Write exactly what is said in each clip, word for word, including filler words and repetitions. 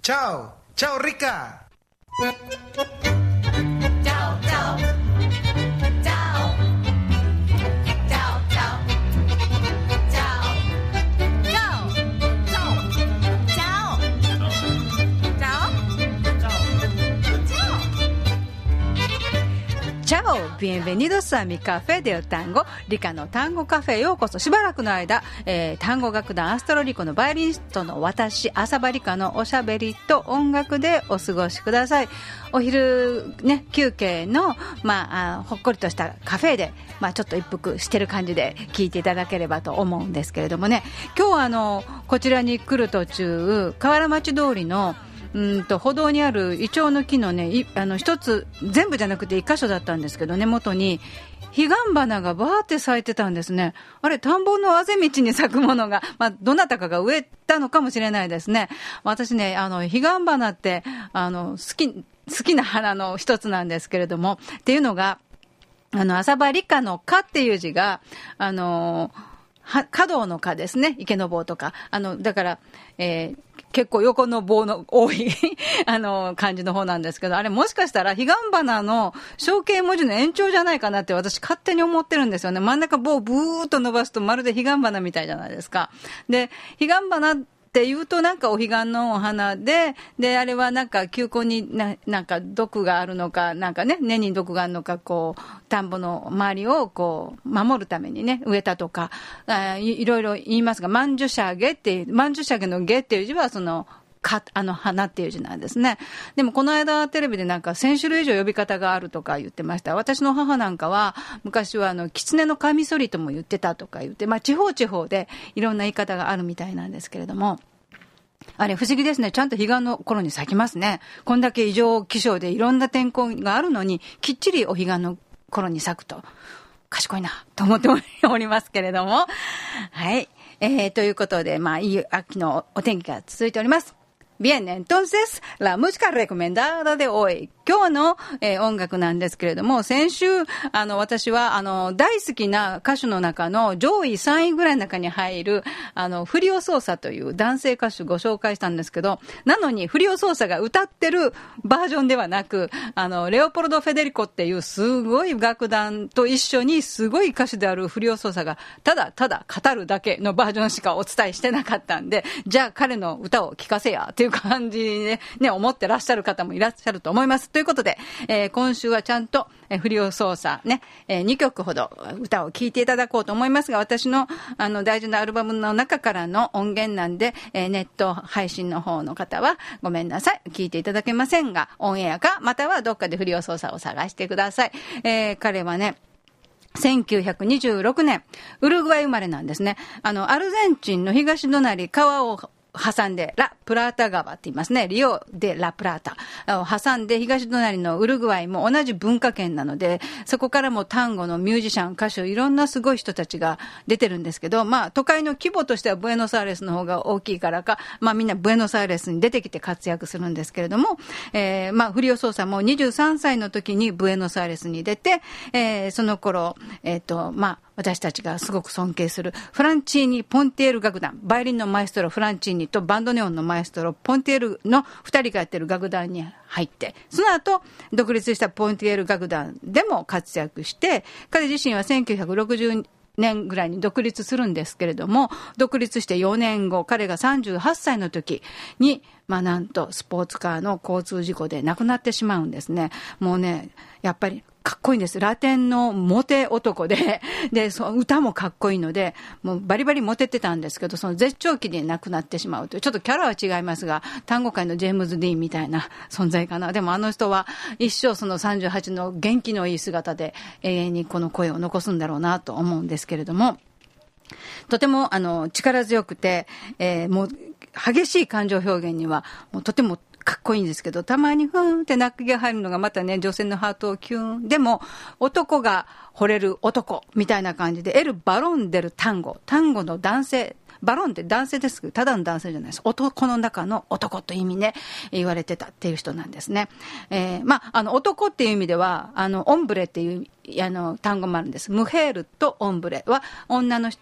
Ciao, ciao Rika. Ciao, ciao. Ciao. Ciao, ciao. Ciao. Ciao. Ciao. Ciao. Ciao, bienvenidos a mi café del tango リカの単語カフェへようこそ。しばらくの間、えー、単語楽団アストロリコのバイオリニストの私浅場リカのおしゃべりと音楽でお過ごしください。お昼ね休憩の、まあ、あほっこりとしたカフェで、まあ、ちょっと一服してる感じで聞いていただければと思うんですけれどもね、今日はあのこちらに来る途中河原町通りのうんと歩道にあるイチョウの木のね、あの一つ全部じゃなくて一箇所だったんですけど、根元に彼岸花がバーって咲いてたんですね。あれ、田んぼのあぜ道に咲くものが、まあ、どなたかが植えたのかもしれないですね。私ね、あの彼岸花ってあの好き好きな花の一つなんですけれども、っていうのがあの浅場理科の科っていう字があのは華道の華ですね。池の棒とか。あの、だから、えー、結構横の棒の多い、あの、漢字の方なんですけど、あれもしかしたら、彼岸花の象形文字の延長じゃないかなって私勝手に思ってるんですよね。真ん中棒をブーっと伸ばすとまるで彼岸花みたいじゃないですか。で、彼岸花って言うとなんかお彼岸のお花で、で、あれはなんか球根にな、なんか毒があるのか、なんかね、根に毒があるのか、こう、田んぼの周りをこう、守るためにね、植えたとか、あ い, いろいろ言いますが、マンジュシャゲっていう、マンジュシャゲのゲっていう字はその、か、あの、花っていう字なんですね。でもこの間テレビでなんかせん種類以上呼び方があるとか言ってました。私の母なんかは昔はあの、狐のカミソリとも言ってたとか言って、まあ地方地方でいろんな言い方があるみたいなんですけれども、あれ不思議ですね。ちゃんと彼岸の頃に咲きますね。こんだけ異常気象でいろんな天候があるのに、きっちりお彼岸の頃に咲くと、賢いなと思っておりますけれども。はい。えー、ということで、まあ、いい秋のお天気が続いております。Bien, entonces, la música recomendada de hoy. 今日の、えー、音楽なんですけれども、先週、あの、私は、あの、大好きな歌手の中の上位さんいぐらいの中に入る、あの、フリオソーサという男性歌手ご紹介したんですけど、なのにフリオソーサが歌ってるバージョンではなく、あの、レオポルド・フェデリコっていうすごい楽団と一緒にすごい歌手であるフリオソーサが、ただただ語るだけのバージョンしかお伝えしてなかったんで、じゃあ彼の歌を聴かせや、っていう感じにね、ね、思ってらっしゃる方もいらっしゃると思います。ということで、えー、今週はちゃんと、えー、フリオソーサね、えー、にきょくほど歌を聴いていただこうと思いますが、私のあの大事なアルバムの中からの音源なんで、えー、ネット配信の方の方はごめんなさい、聴いていただけませんが、オンエアかまたはどっかでフリオソーサを探してください。えー、彼はね、せんきゅうひゃくにじゅうろくねんウルグアイ生まれなんですね。あのアルゼンチンの東隣川を挟んでラ・プラータ川って言いますね。リオ・デ・ラ・プラータを挟んで東隣のウルグアイも同じ文化圏なので、そこからもタンゴのミュージシャン、歌手、いろんなすごい人たちが出てるんですけど、まあ都会の規模としてはブエノスアイレスの方が大きいからか、まあみんなブエノスアイレスに出てきて活躍するんですけれども、えー、まあフリオソーサもにじゅうさんさいの時にブエノスアイレスに出て、えー、その頃、えっと、まあ私たちがすごく尊敬するフランチーニ・ポンティエル楽団、バイオリンのマエストロフランチーニとバンドネオンのマエストロポンティエルのふたりがやってる楽団に入って、その後独立したポンティエル楽団でも活躍して、彼自身はせんきゅうひゃくろくじゅうねんぐらいに独立するんですけれども、独立してよねんご、彼がさんじゅうはっさいの時に、まあなんとスポーツカーの交通事故で亡くなってしまうんですね。もうね、やっぱりかっこいいんです。ラテンのモテ男で、で、その歌もかっこいいので、もうバリバリモテてたんですけど、その絶頂期で亡くなってしまうという、ちょっとキャラは違いますが、単語界のジェームズ・ディーンみたいな存在かな。でもあの人は一生そのさんじゅうはちの元気のいい姿で永遠にこの声を残すんだろうなと思うんですけれども、とてもあの力強くて、えー、もう激しい感情表現にはもうとてもかっこいいんですけど、たまにふーんって泣きが入るのがまたね、女性のハートをキューン。でも男が惚れる男みたいな感じで、エル・バロンデル・タンゴ、タンゴの男性、バロンって男性ですけど、ただの男性じゃないです。男の中の男という意味ね、言われてたっていう人なんですね。えー、まあ、あの、男っていう意味では、あの、オンブレっていう、あの、単語もあるんです。ムヘールとオンブレは、女の人、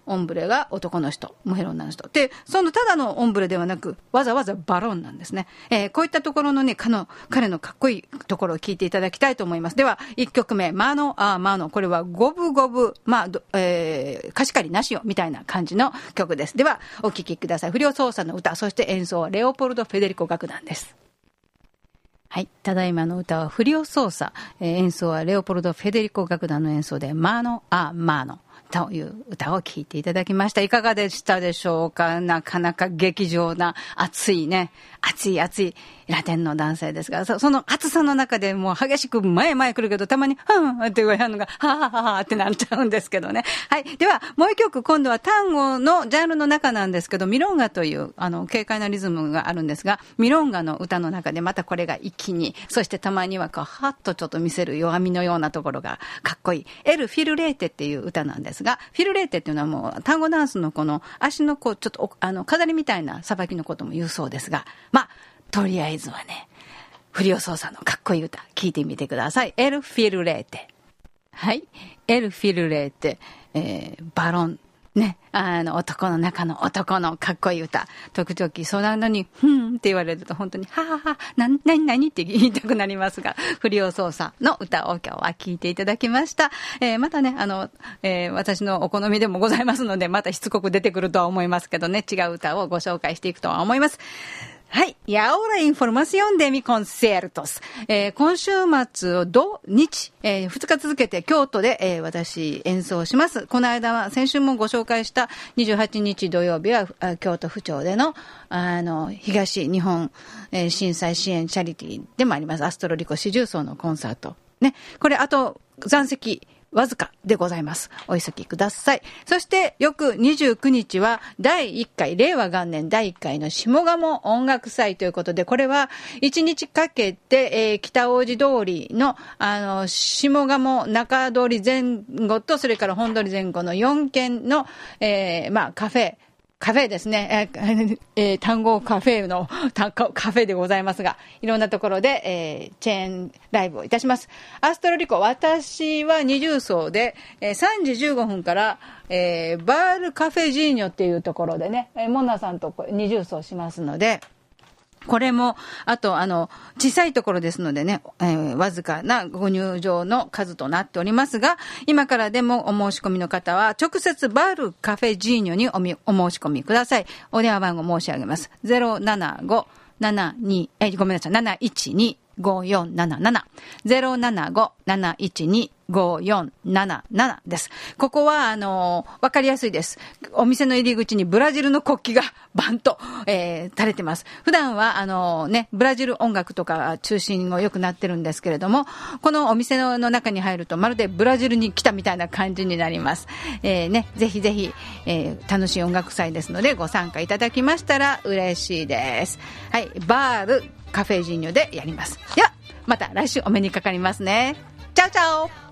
オンブレが男の人、ムヘロ女の人で、そのただのオンブレではなくわざわざバロンなんですね。えー、こういったところのね、彼の彼のかっこいいところを聞いていただきたいと思います。ではいっきょくめ、マノアーマノ、これはゴブゴブ、まあ、えー、貸し借りなしよみたいな感じの曲です。ではお聴きください。不良操作の歌、そして演奏はレオポルド・フェデリコ楽団です。はい、ただいまの歌は不良操作、えー、演奏はレオポルド・フェデリコ楽団の演奏でマノアマノという歌を聴いていただきました。いかがでしたでしょうか。なかなか劇場な熱いね、熱い熱いラテンの男性ですが、そ, その熱さの中でもう激しく前前来るけど、たまにはぁって言われるのがはぁはぁはぁってなっちゃうんですけどね。はい、ではもう一曲、今度は単語のジャンルの中なんですけど、ミロンガというあの軽快なリズムがあるんですが、ミロンガの歌の中でまたこれが一気に、そしてたまにはこうハッとちょっと見せる弱みのようなところがかっこいいエル・フィルレーテっていう歌なんですが、フィルレーテっていうのはもう単語ダンスのこの足のこうちょっとあの飾りみたいなさばきのことも言うそうですが、まあとりあえずはね、不良操作のかっこいい歌聞いてみてください。エル・フィルレーテ。はい、エル・フィルレーテ、えー、バロンね、あの男の中の男のかっこいい歌。時々そうなのにふんって言われると本当にはははななになにって言いたくなりますが、不良操作の歌を今日は聴いていただきました。えー、またね、あの、えー、私のお好みでもございますので、またしつこく出てくるとは思いますけどね、違う歌をご紹介していくとは思います。はい。Y ahora información de mi conciertos。えー、今週末、土日、えー、ふつか続けて京都で、えー、私演奏します。この間は、先週もご紹介したにじゅうはちにち土曜日は、京都府庁での、あの、東日本、えー、震災支援チャリティーでもあります。アストロリコ四重奏のコンサート。ね。これ、あと、残席、わずかでございます。お急ぎください。そして翌にじゅうくにちはだいいっかい、令和元年だいいっかいの下鴨音楽祭ということで、これはいちにちかけて、えー、北大路通りのあの下鴨中通り前後と、それから本通り前後のよんけんの、えー、まあカフェカフェですね、えーえー、単語カフェのカフェでございますが、いろんなところで、えー、チェーンライブをいたします。アストロリコ、私は二重奏で、えー、さんじじゅうごふんから、えー、バールカフェジーニョっていうところでね、えー、モナさんと二重奏しますので、これも、あと、あの、小さいところですのでね、えー、わずかなご入場の数となっておりますが、今からでもお申し込みの方は、直接バールカフェジーニョにおみお申し込みください。お電話番号申し上げます。ゼロななごななに、え、ごめんなさい、なないちにごよんなななな。ゼロななごなないちにごよんななななです。ここは、あのー、わかりやすいです。お店の入り口にブラジルの国旗がバンと、えー、垂れてます。普段は、あのー、ね、ブラジル音楽とか中心をよくなってるんですけれども、このお店の中に入るとまるでブラジルに来たみたいな感じになります。えー、ね、ぜひぜひ、えー、楽しい音楽祭ですのでご参加いただきましたら嬉しいです。はい、バールカフェジーニョでやります。では、また来週お目にかかりますね。チャオチャオ。